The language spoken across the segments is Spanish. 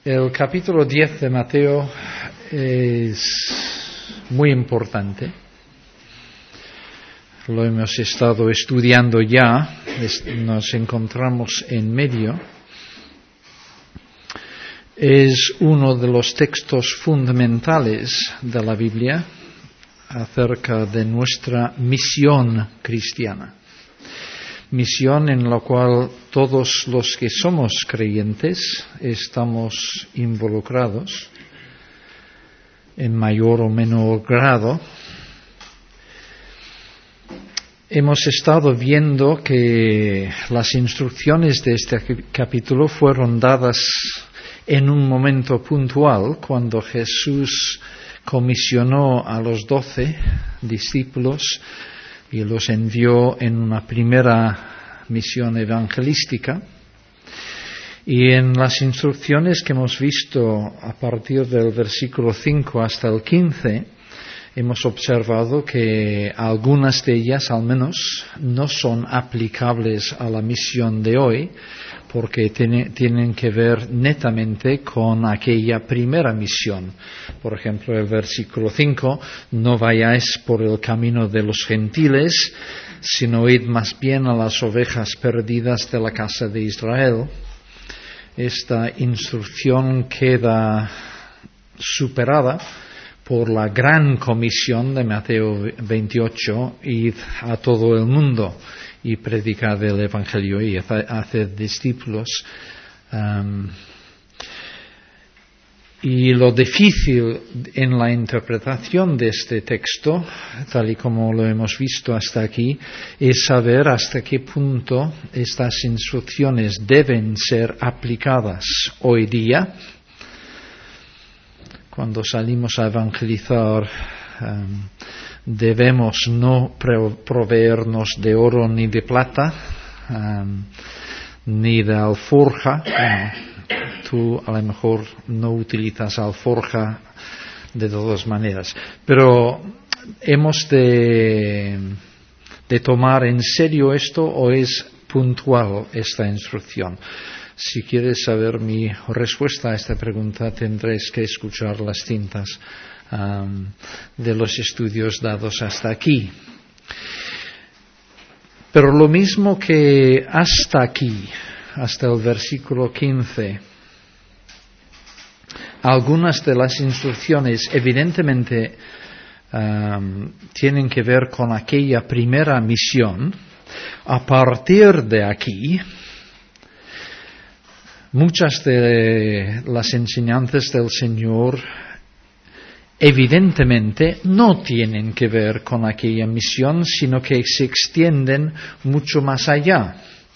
El capítulo 10 de Mateo es muy importante. Lo hemos estado estudiando ya, nos encontramos en medio. Es uno de los textos fundamentales de la Biblia acerca de nuestra misión cristiana. Misión en la cual todos los que somos creyentes estamos involucrados en mayor o menor grado. Hemos estado viendo que las instrucciones de este capítulo fueron dadas en un momento puntual cuando Jesús comisionó a los 12 discípulos y los envió en una primera misión evangelística. Y en las instrucciones que hemos visto a partir del versículo 5 hasta el 15, hemos observado que algunas de ellas, al menos, no son aplicables a la misión de hoy, porque tienen que ver netamente con aquella primera misión. Por ejemplo, el versículo 5, no vayáis por el camino de los gentiles, sino id más bien a las ovejas perdidas de la casa de Israel. Esta instrucción queda superada por la gran comisión de Mateo 28, id a todo el mundo y predicad el Evangelio y haced discípulos. Y lo difícil en la interpretación de este texto, tal y como lo hemos visto hasta aquí, es saber hasta qué punto estas instrucciones deben ser aplicadas hoy día. Cuando salimos a evangelizar, debemos no proveernos de oro ni de plata, ni de alforja. Tú a lo mejor no utilizas alforja de todas maneras, pero hemos de tomar en serio esto, o es puntual esta instrucción. Si quieres saber mi respuesta a esta pregunta, tendréis que escuchar las cintas de los estudios dados hasta aquí. Pero lo mismo que hasta aquí, hasta el versículo 15, algunas de las instrucciones evidentemente tienen que ver con aquella primera misión. A partir de aquí, muchas de las enseñanzas del Señor evidentemente no tienen que ver con aquella misión, sino que se extienden mucho más allá.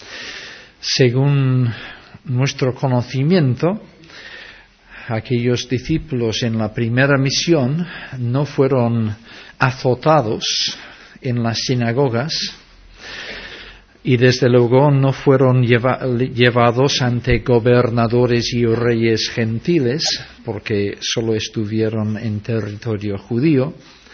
Según nuestro conocimiento, aquellos discípulos en la primera misión no fueron azotados en las sinagogas y desde luego no fueron llevados ante gobernadores y reyes gentiles, porque solo estuvieron en territorio judío.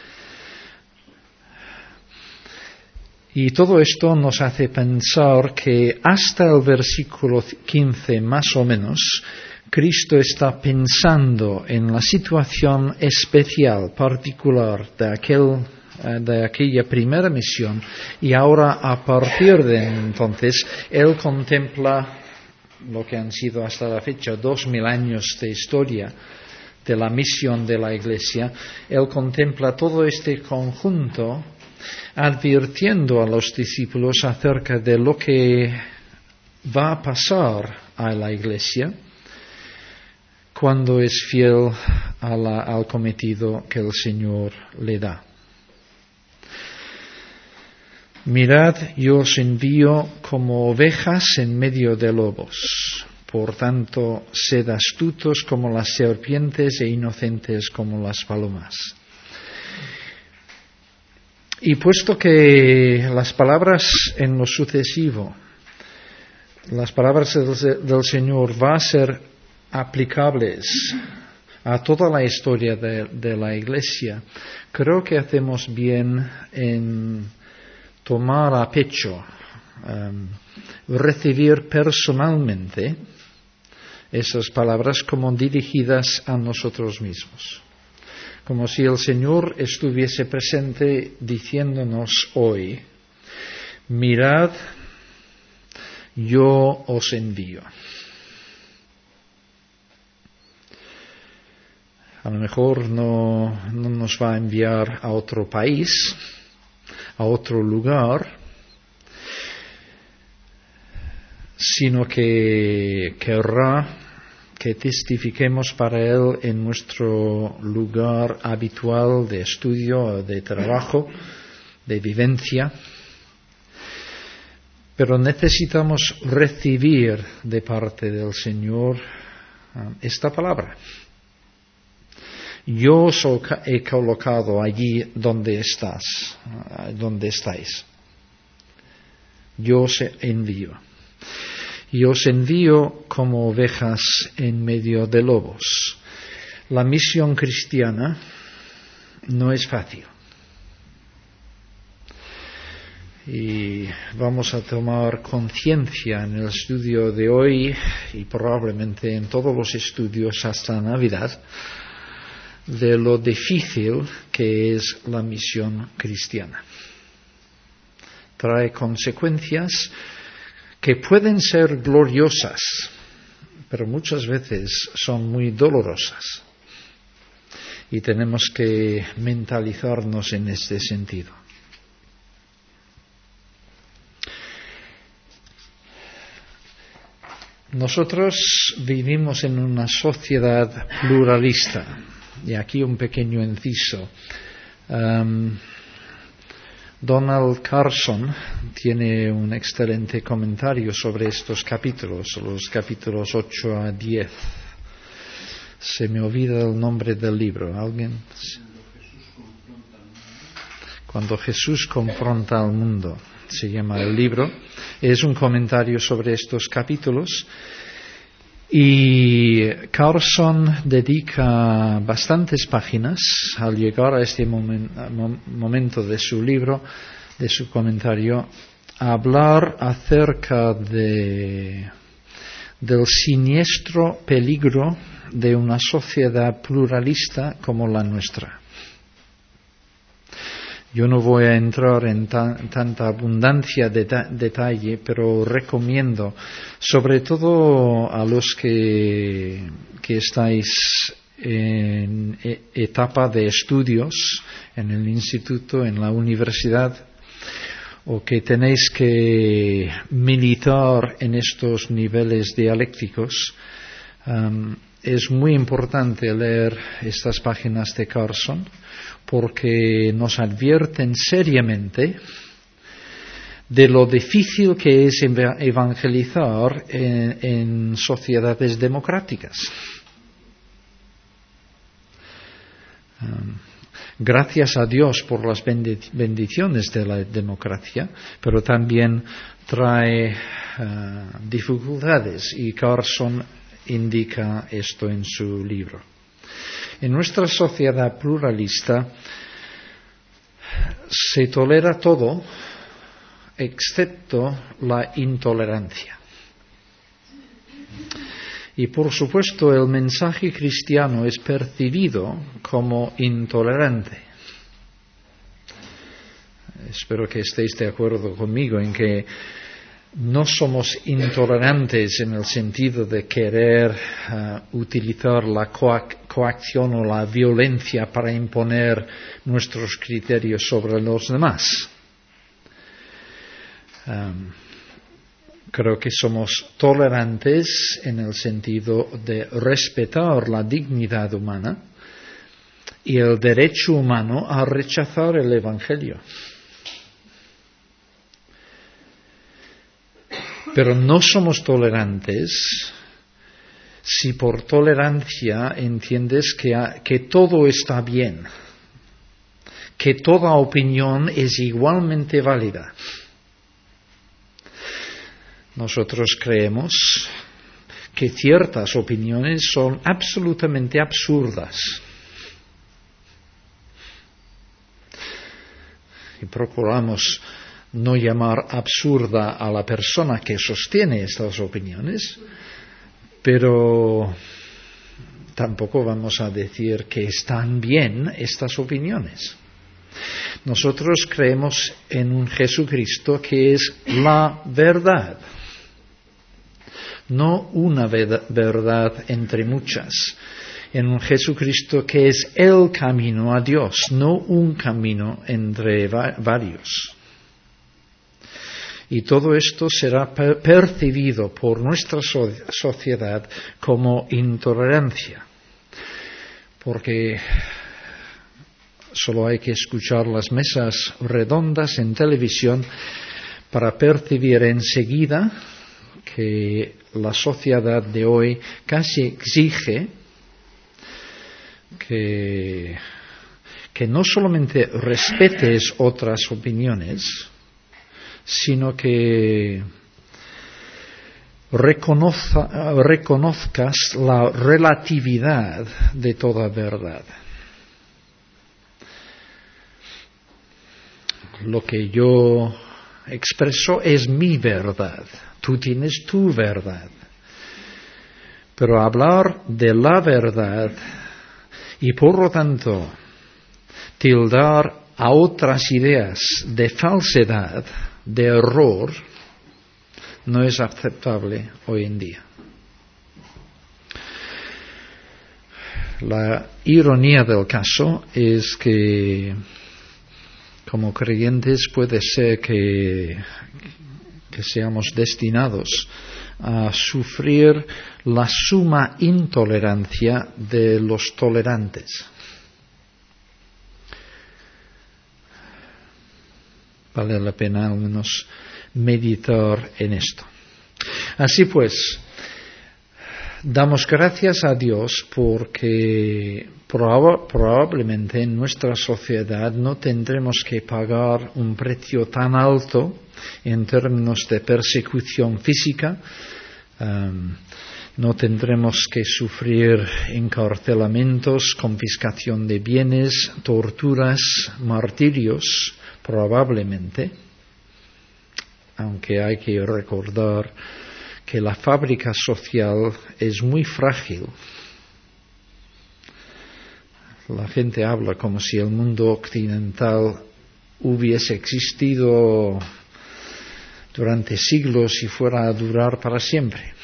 Y todo esto nos hace pensar que hasta el versículo 15 más o menos, Cristo está pensando en la situación especial, particular de aquella primera misión, y ahora a partir de entonces Él contempla lo que han sido hasta la fecha 2000 años de historia de la misión de la Iglesia. Él contempla todo este conjunto, advirtiendo a los discípulos acerca de lo que va a pasar a la Iglesia cuando es fiel al cometido que el Señor le da. Mirad, yo os envío como ovejas en medio de lobos. Por tanto, sed astutos como las serpientes e inocentes como las palomas. Y puesto que las palabras en lo sucesivo, las palabras del Señor van a ser aplicables a toda la historia de la Iglesia, creo que hacemos bien en tomar a pecho, recibir personalmente esas palabras como dirigidas a nosotros mismos, como si el Señor estuviese presente diciéndonos hoy: mirad, yo os envío. A lo mejor no nos va a enviar a otro país, a otro lugar, sino que querrá que testifiquemos para Él en nuestro lugar habitual de estudio, de trabajo, de vivencia. Pero necesitamos recibir de parte del Señor esta palabra. Yo os he colocado allí donde estáis. Yo os envío. Y os envío como ovejas en medio de lobos. La misión cristiana no es fácil. Y vamos a tomar conciencia en el estudio de hoy y probablemente en todos los estudios hasta Navidad de lo difícil que es la misión cristiana. Trae consecuencias que pueden ser gloriosas, pero muchas veces son muy dolorosas. Y tenemos que mentalizarnos en este sentido. Nosotros vivimos en una sociedad pluralista. Y aquí un pequeño inciso. Donald Carson tiene un excelente comentario sobre estos capítulos, los capítulos 8 a 10. Se me olvida el nombre del libro. ¿Alguien? Cuando Jesús confronta al mundo, se llama el libro. Es un comentario sobre estos capítulos. Y Carson dedica bastantes páginas al llegar a este momento de su libro, de su comentario, a hablar acerca del siniestro peligro de una sociedad pluralista como la nuestra. Yo no voy a entrar en tanta abundancia de detalle, pero recomiendo, sobre todo a los que estáis en etapa de estudios, en el instituto, en la universidad, o que tenéis que militar en estos niveles dialécticos, es muy importante leer estas páginas de Carson, porque nos advierten seriamente de lo difícil que es evangelizar en sociedades democráticas. Gracias a Dios por las bendiciones de la democracia, pero también trae dificultades, y Carson indica esto en su libro. En nuestra sociedad pluralista se tolera todo excepto la intolerancia. Y por supuesto el mensaje cristiano es percibido como intolerante. Espero que estéis de acuerdo conmigo en que no somos intolerantes en el sentido de querer utilizar la coacción o la violencia para imponer nuestros criterios sobre los demás. Creo que somos tolerantes en el sentido de respetar la dignidad humana y el derecho humano a rechazar el Evangelio. Pero no somos tolerantes si por tolerancia entiendes que todo está bien, que toda opinión es igualmente válida. Nosotros creemos que ciertas opiniones son absolutamente absurdas. Y procuramos no llamar absurda a la persona que sostiene estas opiniones, Pero tampoco vamos a decir que están bien estas opiniones. Nosotros creemos en un Jesucristo que es la verdad, no una verdad entre muchas. En un Jesucristo que es el camino a Dios, no un camino entre varios. Y todo esto será percibido por nuestra sociedad como intolerancia, porque solo hay que escuchar las mesas redondas en televisión para percibir enseguida que la sociedad de hoy casi exige que no solamente respetes otras opiniones, sino que reconozcas la relatividad de toda verdad. Lo que yo expreso es mi verdad, tú tienes tu verdad. Pero hablar de la verdad y por lo tanto tildar a otras ideas de falsedad, de error, no es aceptable hoy en día. La ironía del caso es que como creyentes puede ser que seamos destinados a sufrir la suma intolerancia de los tolerantes. Vale la pena al menos meditar en esto. Así pues, damos gracias a Dios porque probablemente en nuestra sociedad no tendremos que pagar un precio tan alto en términos de persecución física. No tendremos que sufrir encarcelamientos, confiscación de bienes, torturas, martirios, probablemente, aunque hay que recordar que la fábrica social es muy frágil. La gente habla como si el mundo occidental hubiese existido durante siglos y fuera a durar para siempre.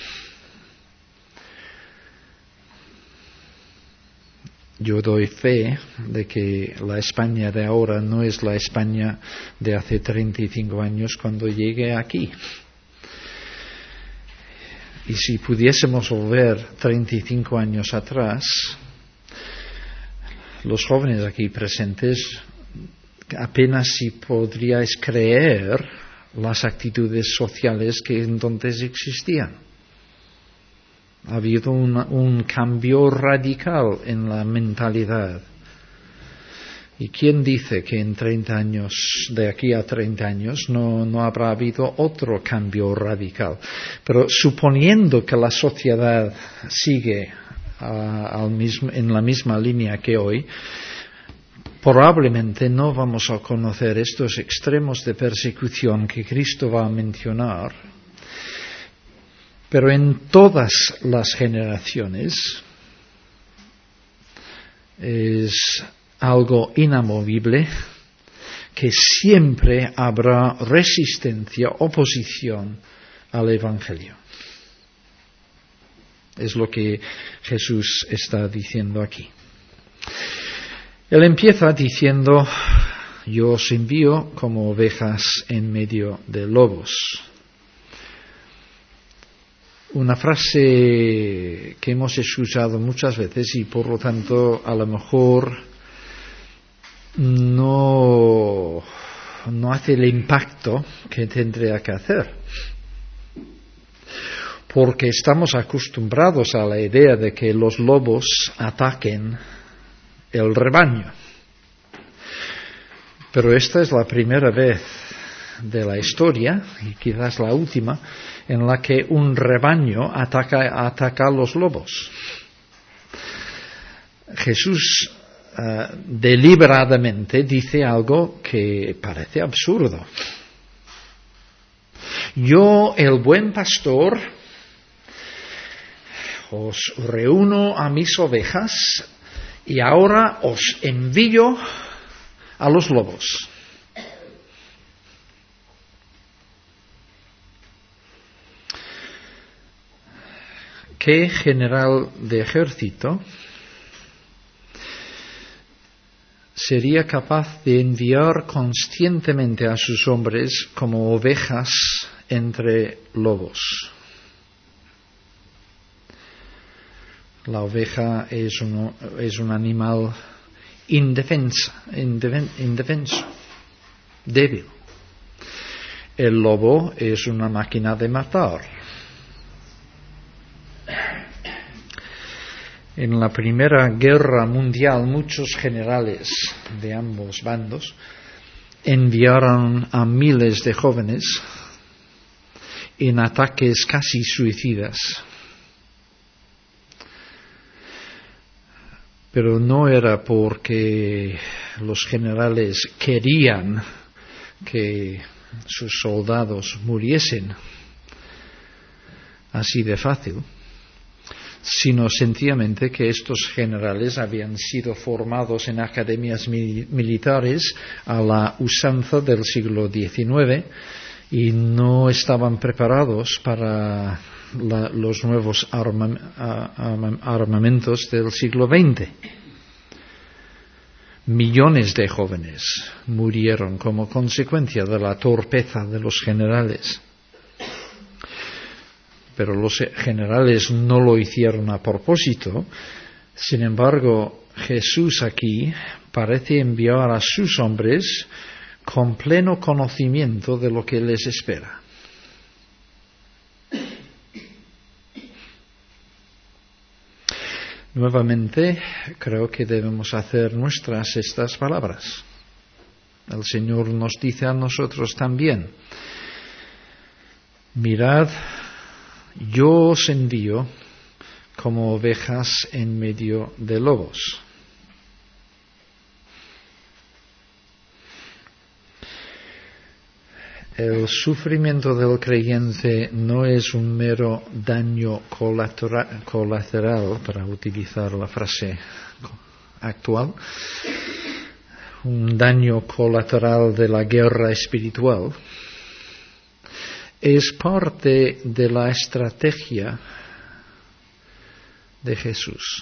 Yo doy fe de que la España de ahora no es la España de hace 35 años cuando llegué aquí. Y si pudiésemos volver 35 años atrás, los jóvenes aquí presentes apenas si podríais creer las actitudes sociales que entonces existían. Ha habido un cambio radical en la mentalidad. ¿Y quién dice que en 30 años, de aquí a 30 años, no habrá habido otro cambio radical? Pero suponiendo que la sociedad sigue en la misma línea que hoy, probablemente no vamos a conocer estos extremos de persecución que Cristo va a mencionar. Pero en todas las generaciones es algo inamovible que siempre habrá resistencia, oposición al Evangelio. Es lo que Jesús está diciendo aquí. Él empieza diciendo: yo os envío como ovejas en medio de lobos. Una frase que hemos escuchado muchas veces y por lo tanto a lo mejor no hace el impacto que tendría que hacer. Porque estamos acostumbrados a la idea de que los lobos ataquen el rebaño. Pero esta es la primera vez de la historia, y quizás la última, en la que un rebaño ataca a los lobos. Jesús deliberadamente dice algo que parece absurdo. Yo, el buen pastor, os reúno a mis ovejas y ahora os envío a los lobos. ¿Qué general de ejército sería capaz de enviar conscientemente a sus hombres como ovejas entre lobos? La oveja es un animal indefenso, débil. El lobo es una máquina de matar. En la Primera Guerra Mundial, muchos generales de ambos bandos enviaron a miles de jóvenes en ataques casi suicidas. Pero no era porque los generales querían que sus soldados muriesen así de fácil, sino sencillamente que estos generales habían sido formados en academias militares a la usanza del siglo XIX y no estaban preparados para los nuevos armamentos del siglo XX. Millones de jóvenes murieron como consecuencia de la torpeza de los generales. Pero los generales no lo hicieron a propósito. Sin embargo, Jesús aquí parece enviar a sus hombres con pleno conocimiento de lo que les espera. Nuevamente, creo que debemos hacer nuestras estas palabras. El Señor nos dice a nosotros también: mirad, yo os envío como ovejas en medio de lobos. El sufrimiento del creyente no es un mero daño colateral, para utilizar la frase actual, un daño colateral de la guerra espiritual. Es parte de la estrategia de Jesús.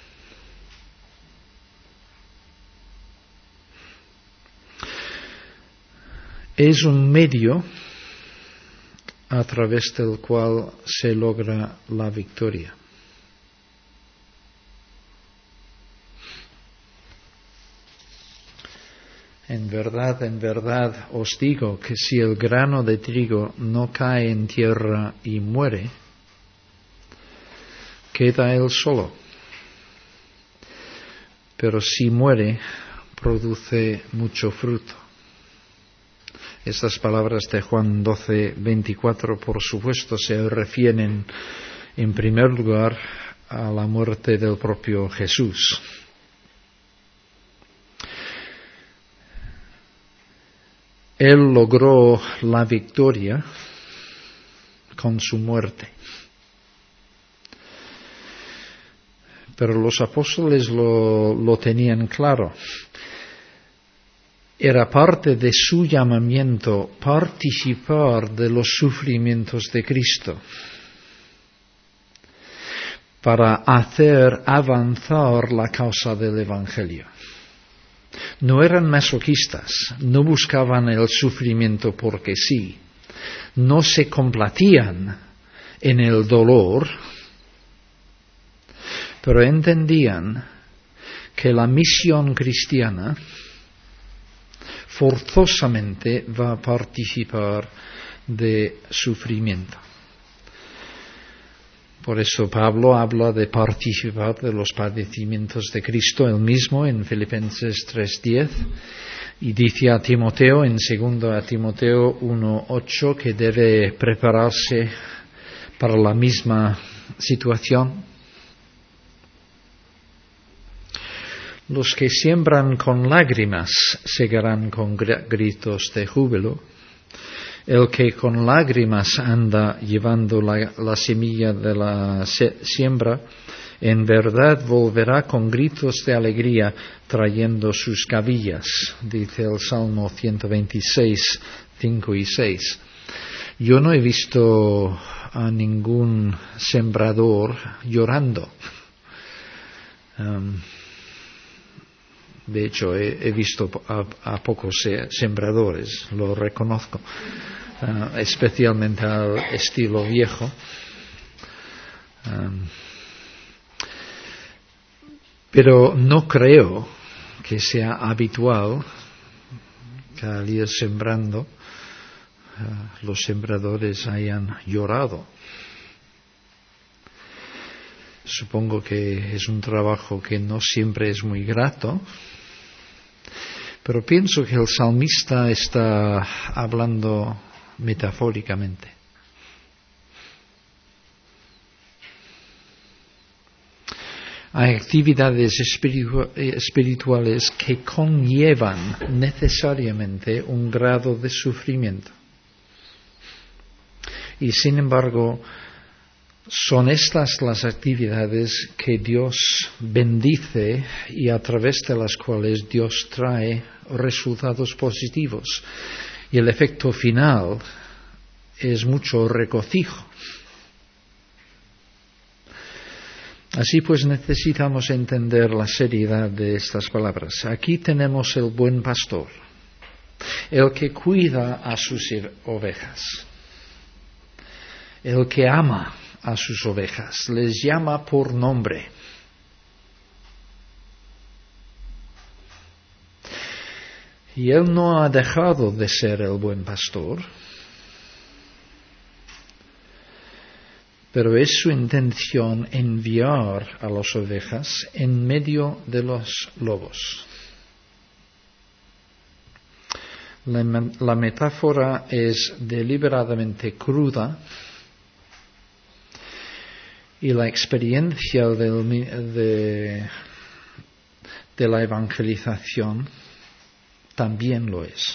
Es un medio a través del cual se logra la victoria. En verdad os digo que si el grano de trigo no cae en tierra y muere, queda él solo. Pero si muere, produce mucho fruto. Estas palabras de Juan 12:24, por supuesto, se refieren en primer lugar a la muerte del propio Jesús. Él logró la victoria con su muerte. Pero los apóstoles lo tenían claro. Era parte de su llamamiento participar de los sufrimientos de Cristo para hacer avanzar la causa del Evangelio. No eran masoquistas, no buscaban el sufrimiento porque sí, no se complacían en el dolor, pero entendían que la misión cristiana forzosamente va a participar de sufrimiento. Por eso Pablo habla de participar de los padecimientos de Cristo él mismo en Filipenses 3:10 y dice a Timoteo en 2 Timoteo 1:8 que debe prepararse para la misma situación. Los que siembran con lágrimas segarán con gritos de júbilo, El que con lágrimas anda llevando la semilla de la siembra, en verdad volverá con gritos de alegría trayendo sus gavillas, dice el Salmo 126, 5 y 6. Yo no he visto a ningún sembrador llorando. De hecho, he visto a pocos sembradores, lo reconozco, especialmente al estilo viejo. Pero no creo que sea habitual que al ir sembrando los sembradores hayan llorado. Supongo que es un trabajo que no siempre es muy grato, pero pienso que el salmista está hablando metafóricamente. Hay actividades espirituales que conllevan necesariamente un grado de sufrimiento. Y sin embargo, son estas las actividades que Dios bendice y a través de las cuales Dios trae resultados positivos. Y el efecto final es mucho regocijo. Así pues necesitamos entender la seriedad de estas palabras. Aquí tenemos el buen pastor, el que cuida a sus ovejas, el que ama a sus ovejas, les llama por nombre. Y Él no ha dejado de ser el buen pastor, pero es su intención enviar a las ovejas en medio de los lobos. La metáfora es deliberadamente cruda y la experiencia de la evangelización también lo es.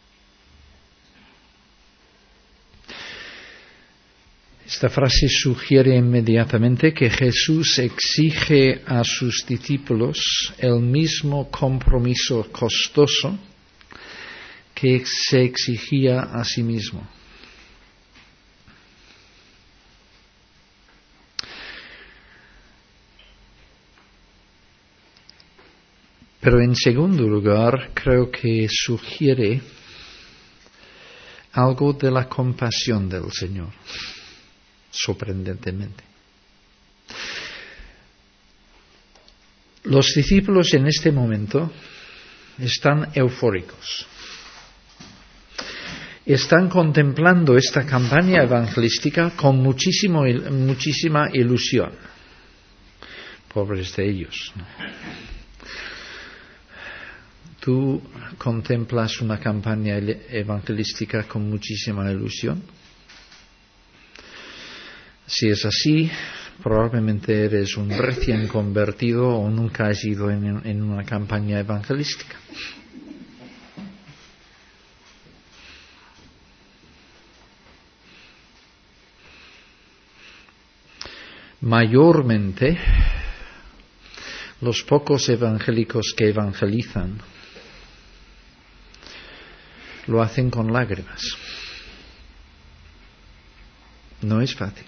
Esta frase sugiere inmediatamente que Jesús exige a sus discípulos el mismo compromiso costoso que se exigía a sí mismo. Pero en segundo lugar, creo que sugiere algo de la compasión del Señor. Sorprendentemente. Los discípulos en este momento están eufóricos. Están contemplando esta campaña evangelística con muchísima ilusión. Pobres de ellos, ¿no? ¿Tú contemplas una campaña evangelística con muchísima ilusión? Si es así, probablemente eres un recién convertido o nunca has ido en una campaña evangelística. Mayormente, los pocos evangélicos que evangelizan lo hacen con lágrimas. No es fácil.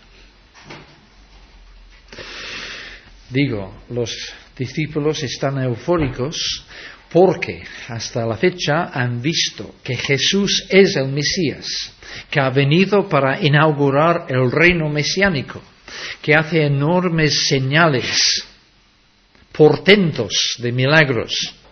Digo, los discípulos están eufóricos porque hasta la fecha han visto que Jesús es el Mesías, que ha venido para inaugurar el reino mesiánico, que hace enormes señales, portentos de milagros.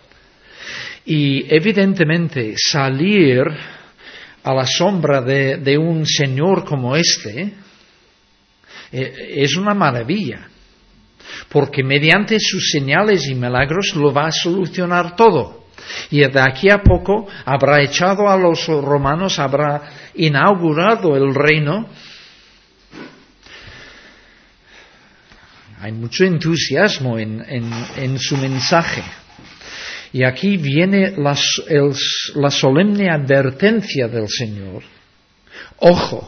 Y evidentemente salir a la sombra de un Señor como este es una maravilla. Porque mediante sus señales y milagros lo va a solucionar todo. Y de aquí a poco habrá echado a los romanos, habrá inaugurado el reino. Hay mucho entusiasmo en su mensaje. Y aquí viene la solemne advertencia del Señor Ojo,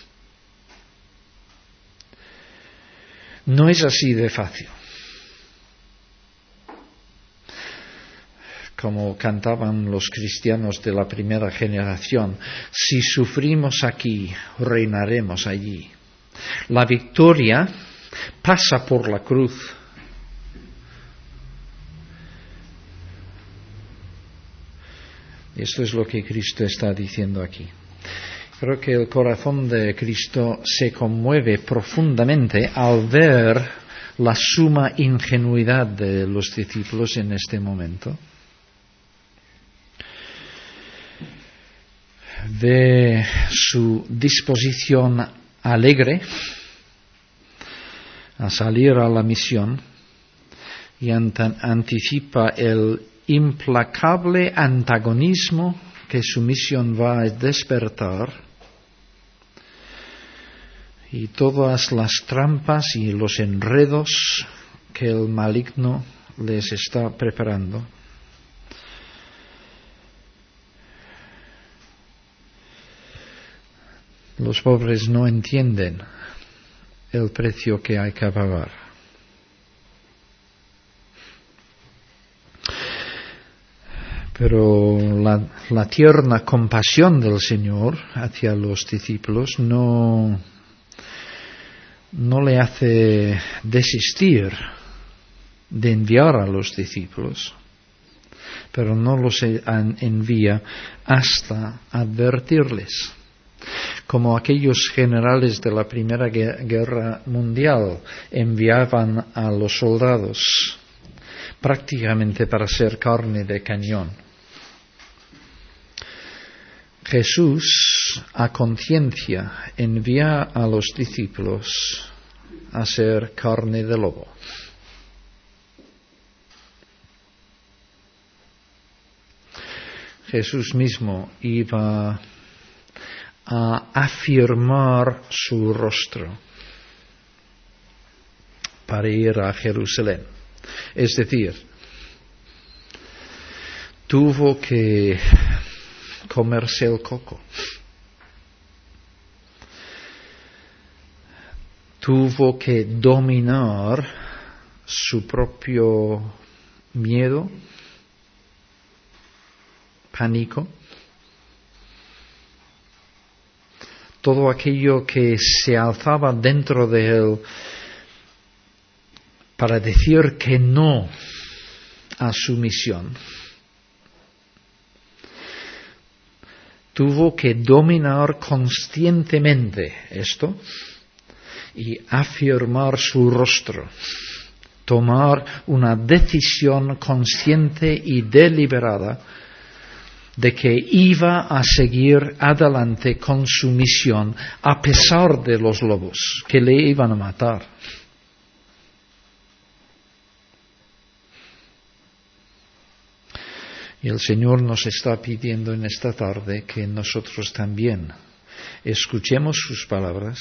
no es así de fácil. Como cantaban los cristianos de la primera generación, si sufrimos aquí, reinaremos allí. La victoria pasa por la cruz. Esto es lo que Cristo está diciendo aquí. Creo que el corazón de Cristo se conmueve profundamente al ver la suma ingenuidad de los discípulos en este momento. Ve su disposición alegre a salir a la misión y anticipa el implacable antagonismo que su misión va a despertar y todas las trampas y los enredos que el maligno les está preparando. Los pobres no entienden el precio que hay que pagar. Pero la tierna compasión del Señor hacia los discípulos no le hace desistir de enviar a los discípulos, pero no los envía hasta advertirles. Como aquellos generales de la Primera Guerra Mundial enviaban a los soldados prácticamente para ser carne de cañón. Jesús, a conciencia, envía a los discípulos a ser carne de lobo. Jesús mismo iba a afirmar su rostro para ir a Jerusalén. Es decir, tuvo que comerse el coco. Tuvo que dominar su propio miedo, pánico, todo aquello que se alzaba dentro de él para decir que no a su misión. Tuvo que dominar conscientemente esto y afirmar su rostro, tomar una decisión consciente y deliberada de que iba a seguir adelante con su misión a pesar de los lobos que le iban a matar. Y el Señor nos está pidiendo en esta tarde que nosotros también escuchemos sus palabras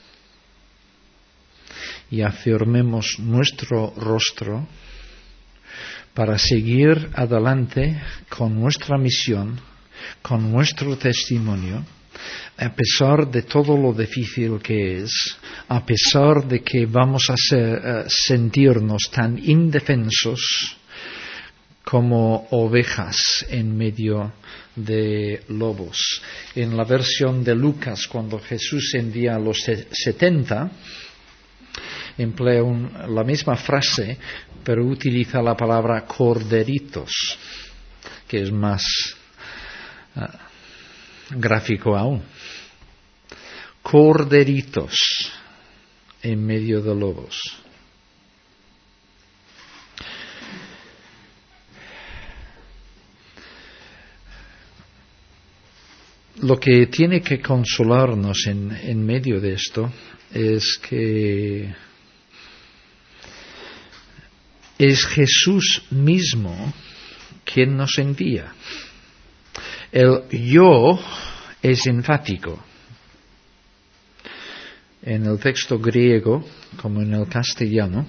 y afirmemos nuestro rostro para seguir adelante con nuestra misión, con nuestro testimonio, a pesar de todo lo difícil que es, a pesar de que vamos a sentirnos tan indefensos como ovejas en medio de lobos. En la versión de Lucas, cuando Jesús envía a los 70, emplea la misma frase, pero utiliza la palabra corderitos, que es más gráfico aún. Corderitos en medio de lobos. Lo que tiene que consolarnos en medio de esto es que es Jesús mismo quien nos envía. El yo es enfático. En el texto griego, como en el castellano,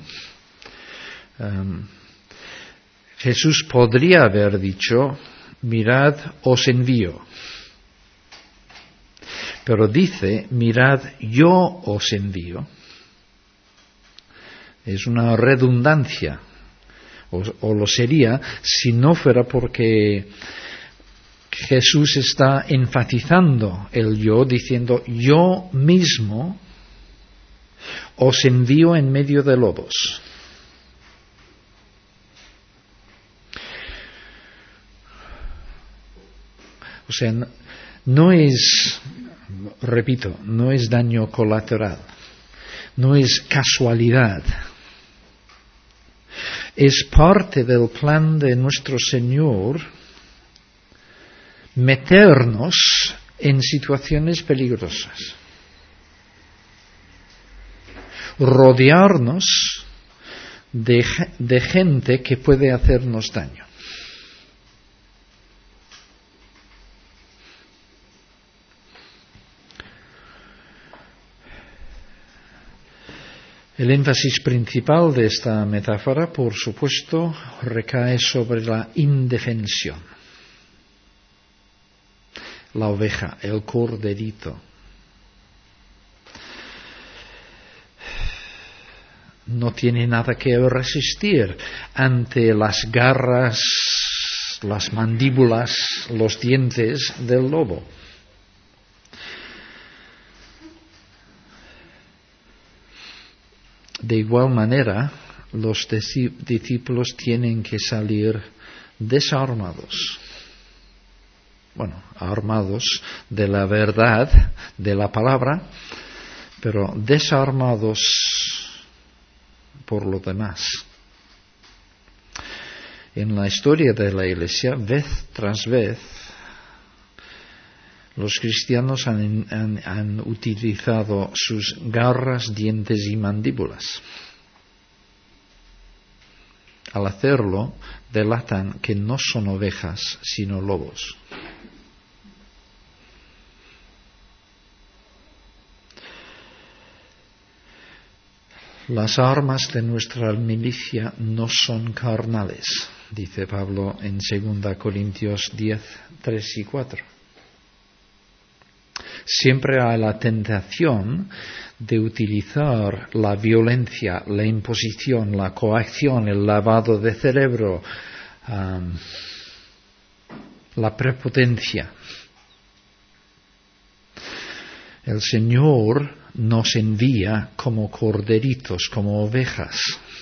Jesús podría haber dicho, mirad, os envío. pero dice, mirad, yo os envío. Es una redundancia, o lo sería si no fuera porque Jesús está enfatizando el yo, diciendo, yo mismo os envío en medio de lobos. O sea, no es, repito, no es daño colateral, no es casualidad. Es parte del plan de nuestro Señor meternos en situaciones peligrosas, rodearnos de gente que puede hacernos daño. El énfasis principal de esta metáfora, por supuesto, recae sobre la indefensión. La oveja, el corderito. No tiene nada que resistir ante las garras, las mandíbulas, los dientes del lobo. De igual manera, los discípulos tienen que salir desarmados. Bueno, armados de la verdad, de la palabra, pero desarmados por lo demás. En la historia de la Iglesia, vez tras vez, los cristianos han utilizado sus garras, dientes y mandíbulas. Al hacerlo, delatan que no son ovejas, sino lobos. Las armas de nuestra milicia no son carnales, dice Pablo en 2 Corintios 10, 3 y 4. Siempre hay la tentación de utilizar la violencia, la imposición, la coacción, el lavado de cerebro, la prepotencia. El Señor nos envía como corderitos, como ovejas.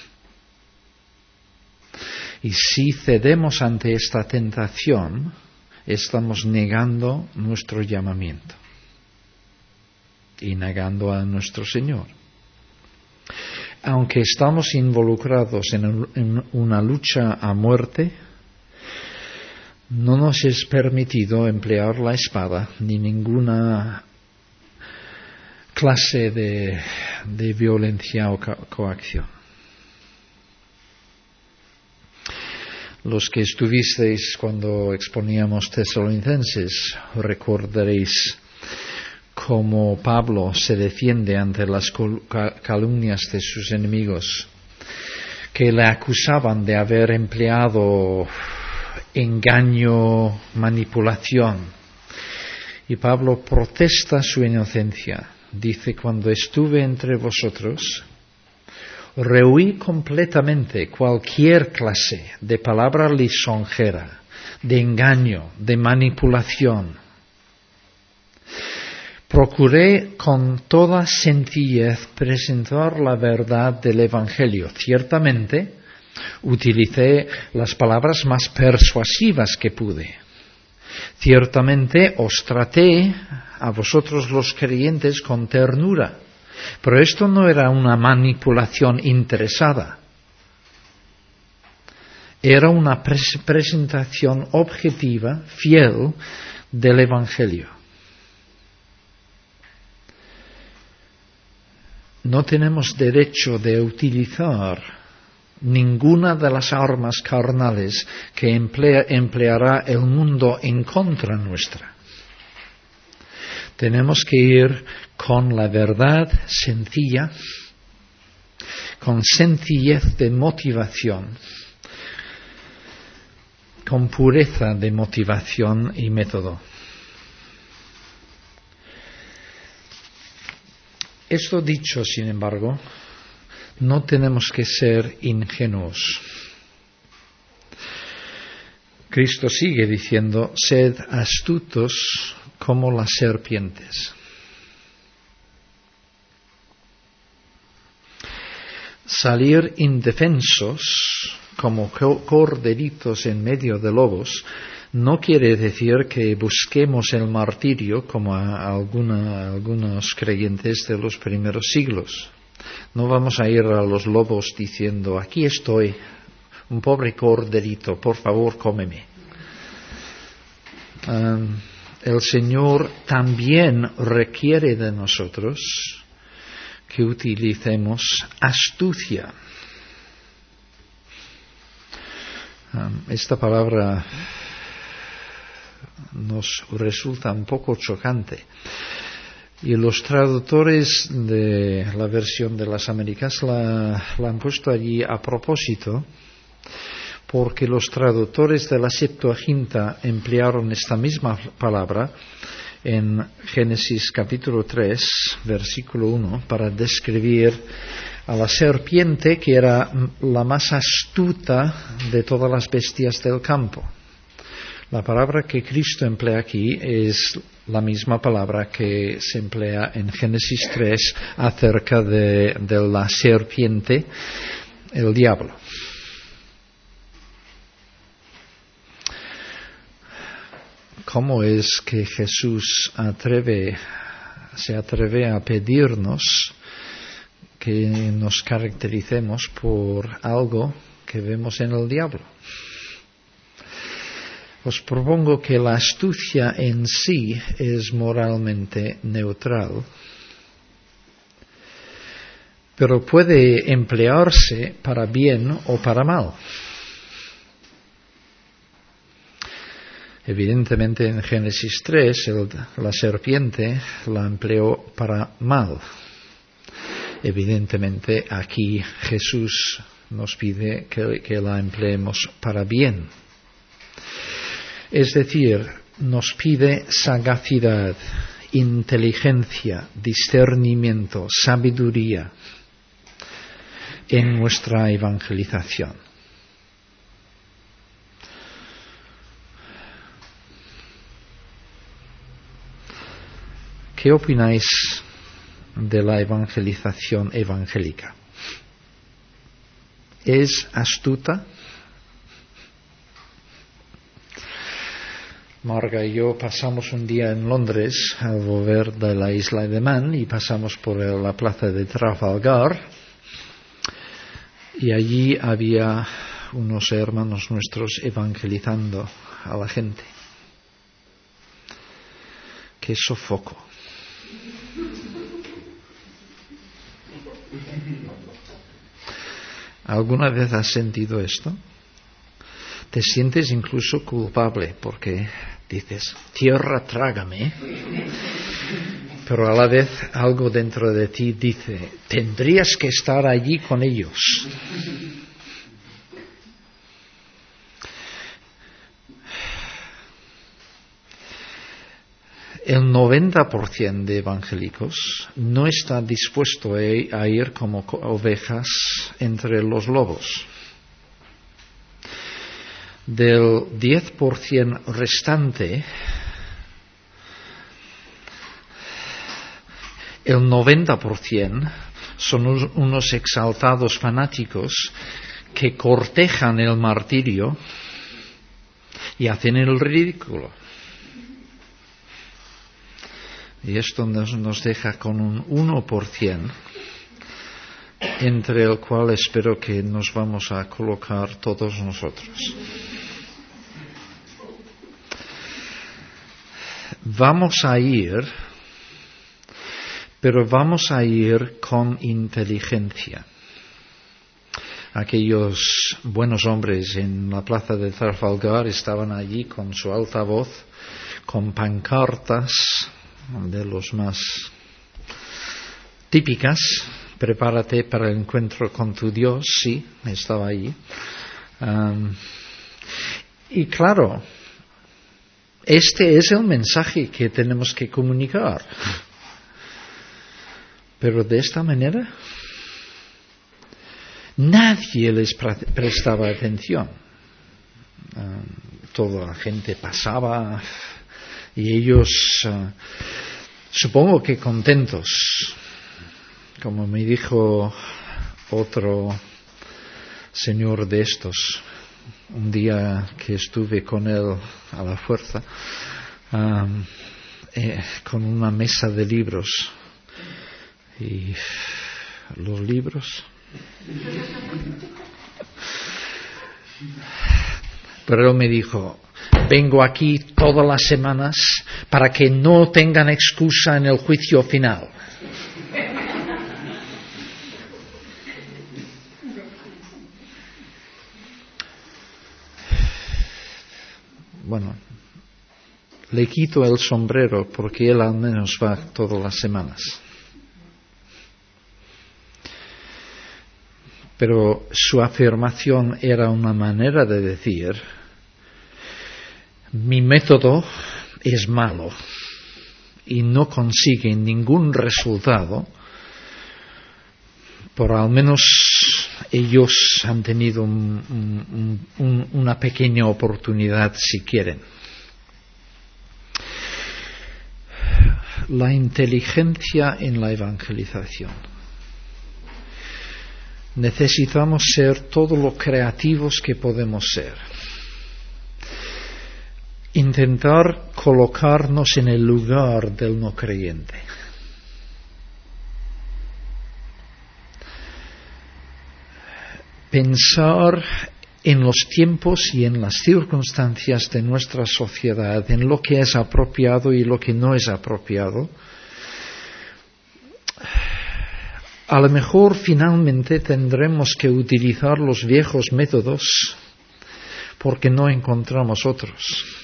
Y si cedemos ante esta tentación, estamos negando nuestro llamamiento y negando a nuestro Señor. Aunque estamos involucrados en una lucha a muerte, no nos es permitido emplear la espada ni ninguna clase de violencia o coacción. Los que estuvisteis cuando exponíamos Tesalonicenses recordaréis cómo Pablo se defiende ante las calumnias de sus enemigos, que le acusaban de haber empleado engaño, manipulación. Y Pablo protesta su inocencia. Dice, cuando estuve entre vosotros, rehuí completamente cualquier clase de palabra lisonjera, de engaño, de manipulación. Procuré con toda sencillez presentar la verdad del Evangelio. Ciertamente, utilicé las palabras más persuasivas que pude. Ciertamente os traté a vosotros los creyentes con ternura, pero esto no era una manipulación interesada. Era una presentación objetiva, fiel del Evangelio. No tenemos derecho de utilizar ninguna de las armas carnales que empleará el mundo en contra nuestra. Tenemos que ir con la verdad sencilla, con sencillez de motivación, con pureza de motivación y método. Esto dicho, sin embargo, no tenemos que ser ingenuos. Cristo sigue diciendo, sed astutos como las serpientes. Salir indefensos como corderitos en medio de lobos no quiere decir que busquemos el martirio como algunos creyentes de los primeros siglos. No vamos a ir a los lobos diciendo, aquí estoy, un pobre corderito, por favor, cómeme. El Señor también requiere de nosotros que utilicemos astucia. Esta palabra nos resulta un poco chocante. Y los traductores de la versión de las Américas la han puesto allí a propósito, porque los traductores de la Septuaginta emplearon esta misma palabra en Génesis capítulo 3, versículo 1, para describir a la serpiente, que era la más astuta de todas las bestias del campo. La palabra que Cristo emplea aquí es la misma palabra que se emplea en Génesis 3 acerca de la serpiente, el diablo. ¿Cómo es que Jesús se atreve a pedirnos que nos caractericemos por algo que vemos en el diablo? Os propongo que la astucia en sí es moralmente neutral, pero puede emplearse para bien o para mal. Evidentemente en Génesis 3 la serpiente la empleó para mal. Evidentemente aquí Jesús nos pide que la empleemos para bien. Es decir, nos pide sagacidad, inteligencia, discernimiento, sabiduría en nuestra evangelización. ¿Qué opináis de la evangelización evangélica? ¿Es astuta? Marga y yo pasamos un día en Londres al volver de la isla de Man y pasamos por la plaza de Trafalgar y allí había unos hermanos nuestros evangelizando a la gente. ¡Qué sofoco! ¿Alguna vez has sentido esto? Te sientes incluso culpable porque dices, tierra, trágame. Pero a la vez algo dentro de ti dice, tendrías que estar allí con ellos. El 90% de evangélicos no está dispuesto a ir como ovejas entre los lobos. Del 10% restante, el 90% son unos exaltados fanáticos que cortejan el martirio y hacen el ridículo. Y esto nos deja con un 1%, entre el cual espero que nos vamos a colocar todos nosotros. Vamos a ir, pero vamos a ir con inteligencia. Aquellos buenos hombres en la plaza de Trafalgar estaban allí con su altavoz, con pancartas de los más típicas. Prepárate para el encuentro con tu Dios. Sí, estaba allí. Y claro, este es el mensaje que tenemos que comunicar. Pero de esta manera nadie les prestaba atención. Toda la gente pasaba y ellos, supongo que contentos, como me dijo otro señor de estos, un día que estuve con él a la fuerza, con una mesa de libros. Y los libros. Pero él me dijo, vengo aquí todas las semanas para que no tengan excusa en el juicio final. Bueno, le quito el sombrero porque él al menos va todas las semanas. Pero su afirmación era una manera de decir, mi método es malo y no consigue ningún resultado, pero al menos ellos han tenido una pequeña oportunidad si quieren. La inteligencia en la evangelización. Necesitamos ser todo lo creativos que podemos ser. Intentar colocarnos en el lugar del no creyente. Pensar en los tiempos y en las circunstancias de nuestra sociedad, en lo que es apropiado y lo que no es apropiado. A lo mejor finalmente tendremos que utilizar los viejos métodos porque no encontramos otros.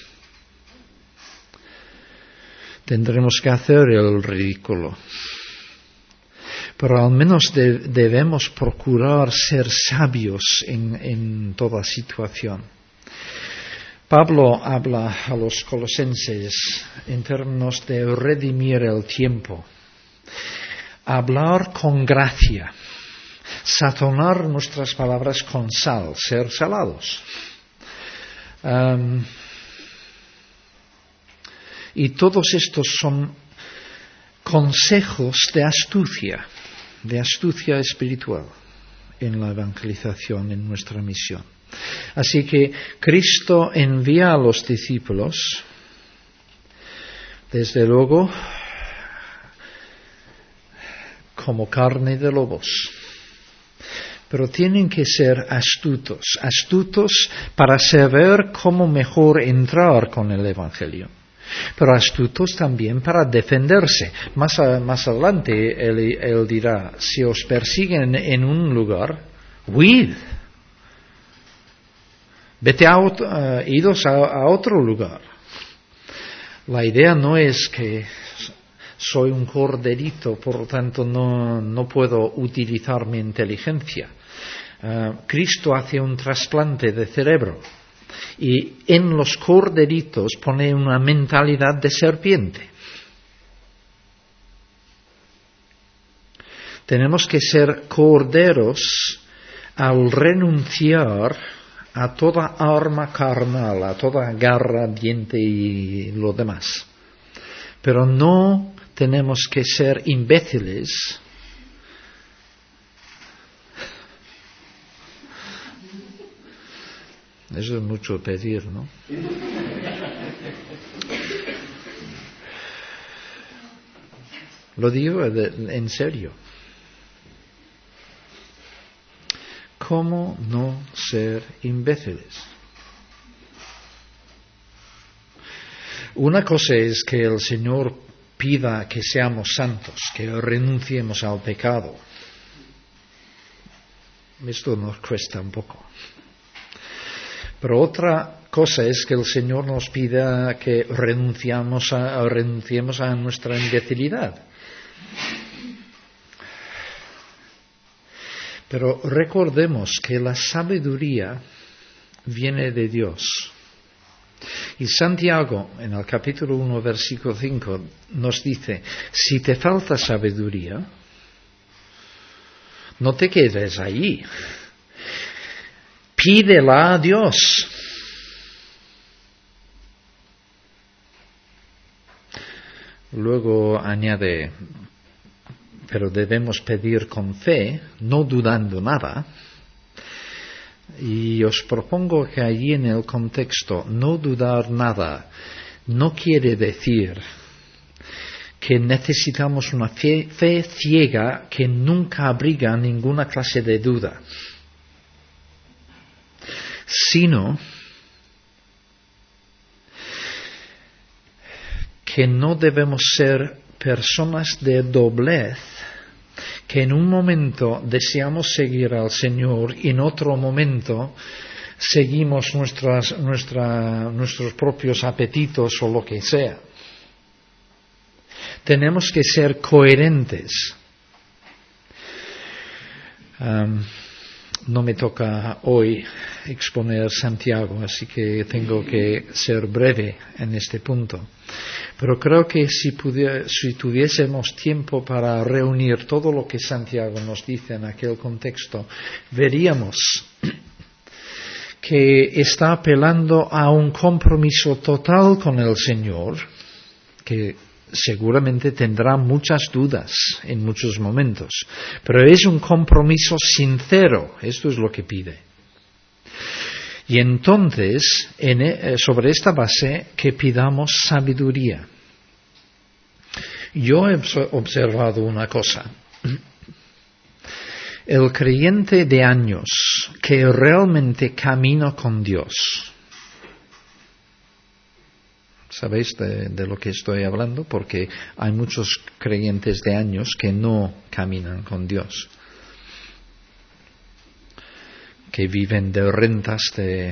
Tendremos que hacer el ridículo. Pero al menos debemos procurar ser sabios en toda situación. Pablo habla a los colosenses en términos de redimir el tiempo. Hablar con gracia, sazonar nuestras palabras con sal, ser salados. Y todos estos son consejos de astucia espiritual en la evangelización, en nuestra misión. Así que Cristo envía a los discípulos, desde luego, como carne de lobos. Pero tienen que ser astutos para saber cómo mejor entrar con el Evangelio. Pero astutos también para defenderse. Más adelante él dirá, si os persiguen en un lugar, huid. Idos a otro lugar. La idea no es que soy un corderito, por lo tanto no puedo utilizar mi inteligencia. Cristo hace un trasplante de cerebro y en los corderitos pone una mentalidad de serpiente. Tenemos que ser corderos al renunciar a toda arma carnal, a toda garra, diente y lo demás. Pero no tenemos que ser imbéciles Eso es mucho pedir, ¿no? Lo digo en serio. ¿Cómo no ser imbéciles? Una cosa es que el Señor pida que seamos santos, que renunciemos al pecado. Esto nos cuesta un poco. Pero otra cosa es que el Señor nos pida que renunciemos a nuestra imbecilidad. Pero recordemos que la sabiduría viene de Dios. Y Santiago, en el capítulo 1, versículo 5, nos dice, si te falta sabiduría, No te quedes ahí. Pídela a Dios. Luego añade, pero debemos pedir con fe, no dudando nada. Y os propongo que allí en el contexto, no dudar nada, no quiere decir que necesitamos una fe ciega que nunca abriga ninguna clase de duda, sino que no debemos ser personas de doblez, que en un momento deseamos seguir al Señor y en otro momento seguimos nuestros propios apetitos o lo que sea. Tenemos que ser coherentes. No me toca hoy exponer Santiago, así que tengo que ser breve en este punto. Pero creo que si tuviésemos tiempo para reunir todo lo que Santiago nos dice en aquel contexto, veríamos que está apelando a un compromiso total con el Señor, que seguramente tendrá muchas dudas en muchos momentos, pero es un compromiso sincero, esto es lo que pide. Y entonces, sobre esta base, que pidamos sabiduría. Yo he observado una cosa. El creyente de años que realmente camina con Dios, ¿sabéis de lo que estoy hablando? Porque hay muchos creyentes de años que no caminan con Dios, que viven de rentas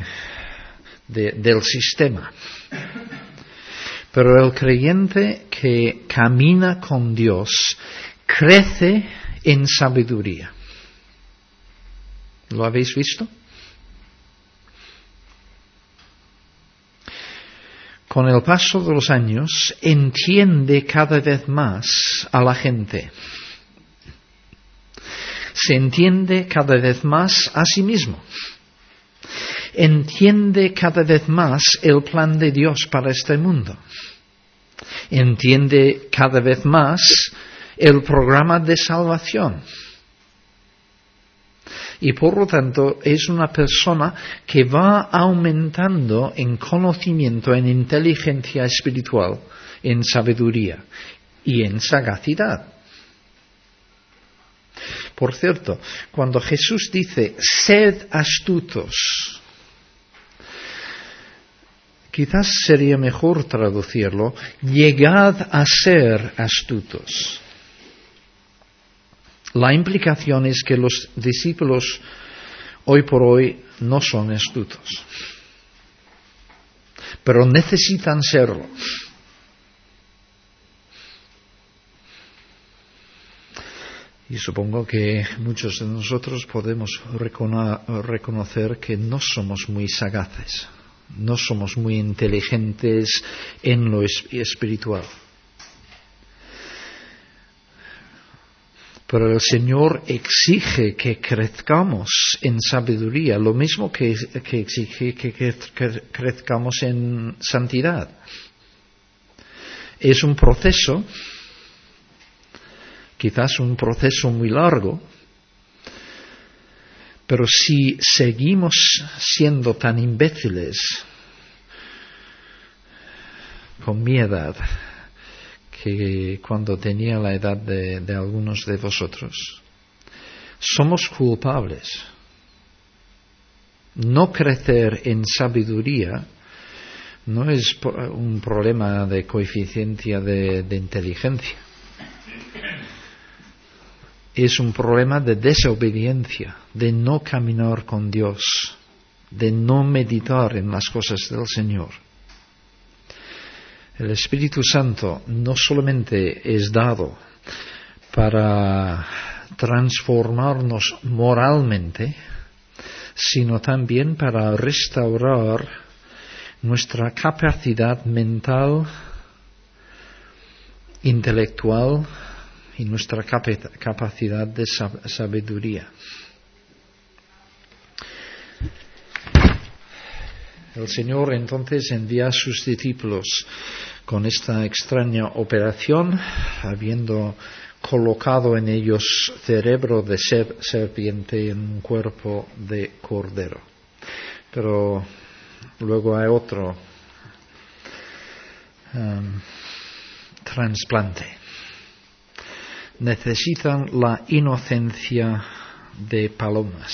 del sistema. Pero el creyente que camina con Dios crece en sabiduría. ¿Lo habéis visto? Con el paso de los años entiende cada vez más a la gente. Se entiende cada vez más a sí mismo. Entiende cada vez más el plan de Dios para este mundo. Entiende cada vez más el programa de salvación. Y por lo tanto es una persona que va aumentando en conocimiento, en inteligencia espiritual, en sabiduría y en sagacidad. Por cierto, cuando Jesús dice, sed astutos, quizás sería mejor traducirlo, llegad a ser astutos. La implicación es que los discípulos hoy por hoy no son astutos, pero necesitan serlo. Y supongo que muchos de nosotros podemos reconocer que no somos muy sagaces, no somos muy inteligentes en lo espiritual. Pero el Señor exige que crezcamos en sabiduría, lo mismo que exige que crezcamos en santidad. Es un proceso, quizás un proceso muy largo, pero si seguimos siendo tan imbéciles con mi edad, que cuando tenía la edad de algunos de vosotros, somos culpables. No crecer en sabiduría no es un problema de coeficiencia de inteligencia. Es un problema de desobediencia, de no caminar con Dios, de no meditar en las cosas del Señor. El Espíritu Santo no solamente es dado para transformarnos moralmente, sino también para restaurar nuestra capacidad mental, intelectual y nuestra capacidad de sabiduría. El Señor entonces envía a sus discípulos con esta extraña operación, habiendo colocado en ellos cerebro de serpiente en un cuerpo de cordero. Pero luego hay otro trasplante. Necesitan la inocencia de palomas.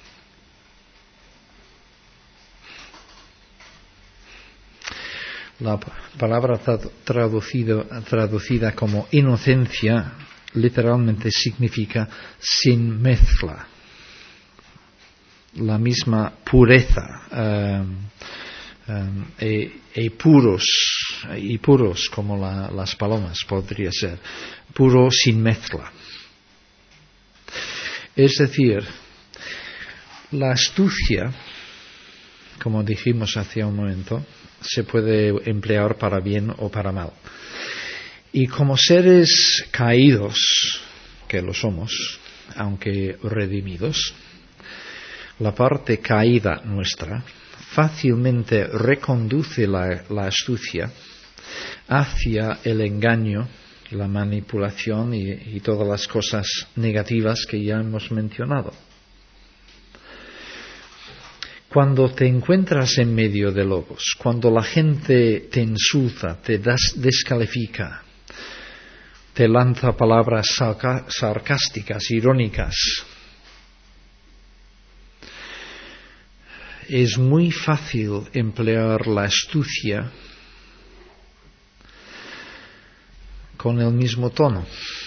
La palabra traducida como inocencia literalmente significa sin mezcla. La misma pureza y puros como las palomas podría ser. Puro sin mezcla. Es decir, la astucia, como dijimos hace un momento, se puede emplear para bien o para mal. Y como seres caídos, que lo somos, aunque redimidos, la parte caída nuestra fácilmente reconduce la astucia hacia el engaño, la manipulación y todas las cosas negativas que ya hemos mencionado. Cuando te encuentras en medio de lobos, cuando la gente te insulta, te descalifica, te lanza palabras sarcásticas, irónicas, es muy fácil emplear la astucia con el mismo tono.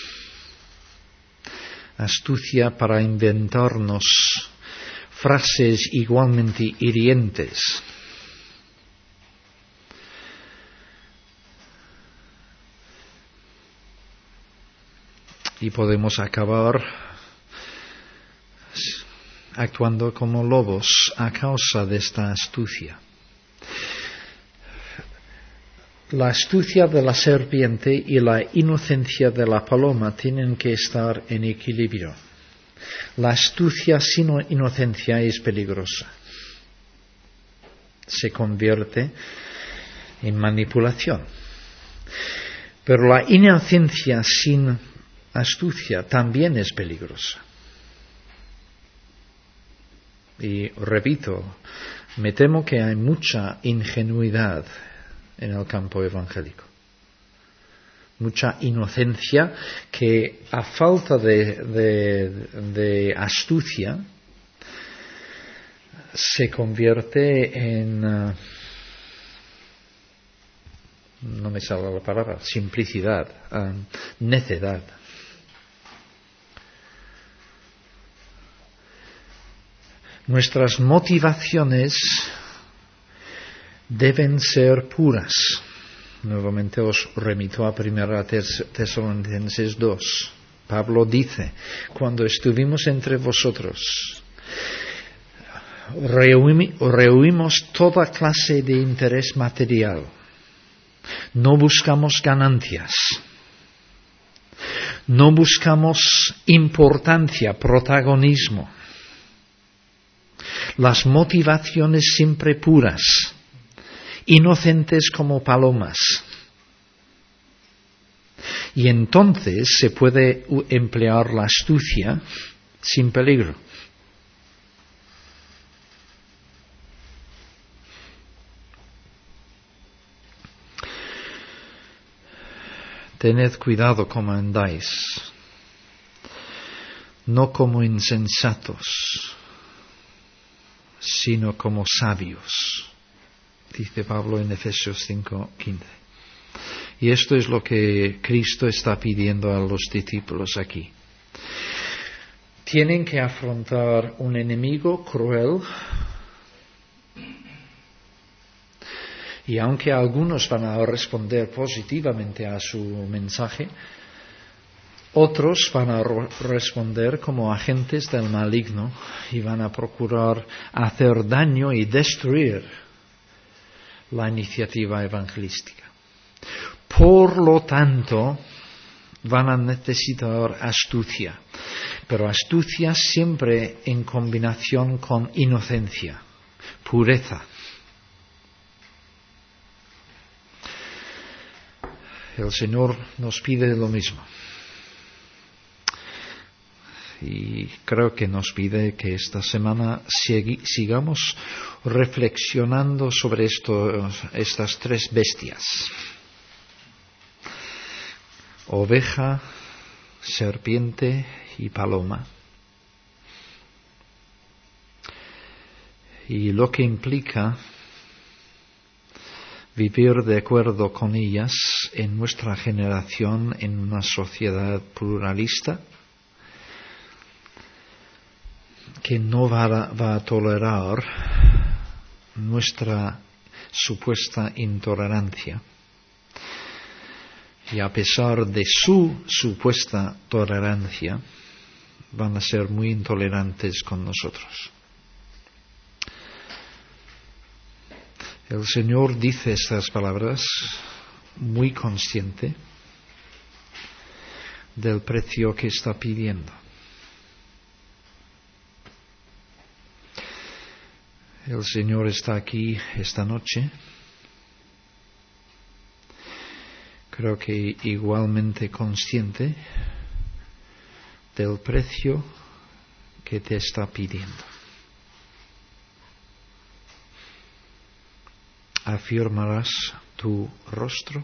Astucia para inventarnos frases igualmente hirientes. Y podemos acabar actuando como lobos a causa de esta astucia. La astucia de la serpiente y la inocencia de la paloma tienen que estar en equilibrio. La astucia sin inocencia es peligrosa. Se convierte en manipulación. Pero la inocencia sin astucia también es peligrosa. Y repito, me temo que hay mucha ingenuidad en el campo evangélico. Mucha inocencia que a falta de astucia se convierte en, no me sale la palabra, simplicidad, necedad. Nuestras motivaciones deben ser puras. Nuevamente os remito a 1 Tesalonicenses 2. Pablo dice, cuando estuvimos entre vosotros, rehuimos toda clase de interés material. No buscamos ganancias. No buscamos importancia, protagonismo. Las motivaciones siempre puras, inocentes como palomas. Y entonces se puede emplear la astucia sin peligro. Tened cuidado como andáis, no como insensatos, sino como sabios, dice Pablo en Efesios 5:15. Y esto es lo que Cristo está pidiendo a los discípulos aquí. Tienen que afrontar un enemigo cruel, y aunque algunos van a responder positivamente a su mensaje, otros van a responder como agentes del maligno y van a procurar hacer daño y destruir la iniciativa evangelística. Por lo tanto, van a necesitar astucia, pero astucia siempre en combinación con inocencia, pureza. El Señor nos pide lo mismo. Y creo que nos pide que esta semana sigamos reflexionando sobre estas tres bestias: oveja, serpiente y paloma. Y lo que implica vivir de acuerdo con ellas en nuestra generación, en una sociedad pluralista, que no va a tolerar nuestra supuesta intolerancia. Y a pesar de su supuesta tolerancia, van a ser muy intolerantes con nosotros. El Señor dice estas palabras muy consciente del precio que está pidiendo. El Señor está aquí esta noche, creo que igualmente consciente del precio que te está pidiendo. ¿Afirmarás tu rostro?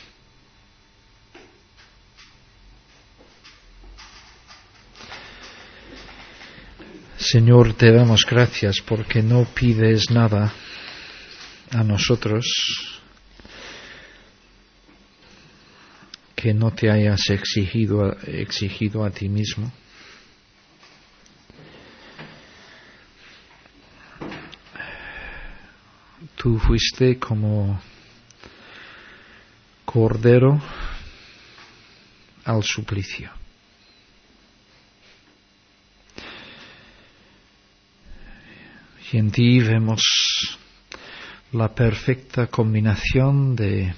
Señor, te damos gracias porque no pides nada a nosotros que no te hayas exigido a ti mismo. Tú fuiste como cordero al suplicio. Y en ti vemos la perfecta combinación de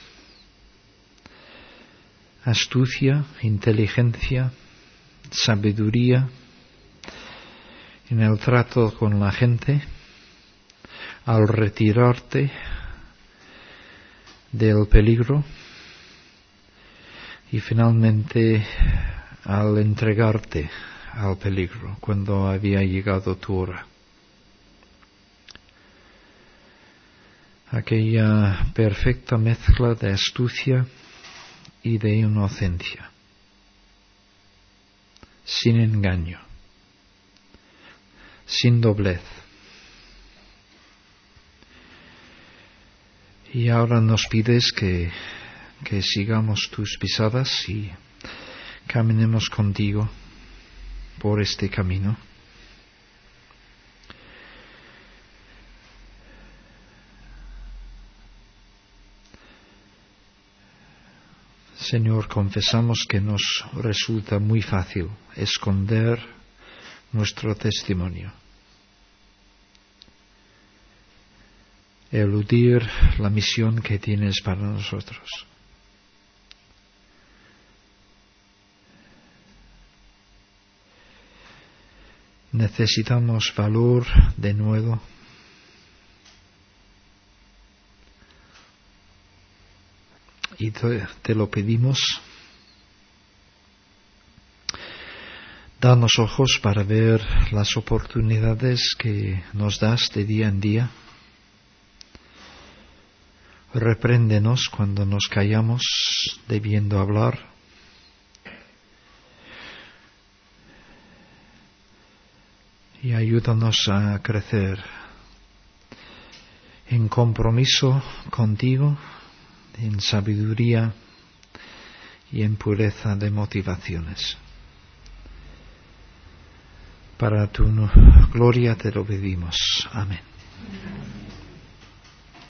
astucia, inteligencia, sabiduría en el trato con la gente, al retirarte del peligro y finalmente al entregarte al peligro cuando había llegado tu hora. Aquella perfecta mezcla de astucia y de inocencia, sin engaño, sin doblez. Y ahora nos pides que sigamos tus pisadas y caminemos contigo por este camino. Señor, confesamos que nos resulta muy fácil esconder nuestro testimonio, eludir la misión que tienes para nosotros. Necesitamos valor de nuevo. Y te lo pedimos. Danos ojos para ver las oportunidades que nos das de día en día. Repréndenos cuando nos callamos debiendo hablar. Y ayúdanos a crecer en compromiso contigo, en sabiduría y en pureza de motivaciones. Para tu gloria te lo pedimos. Amén.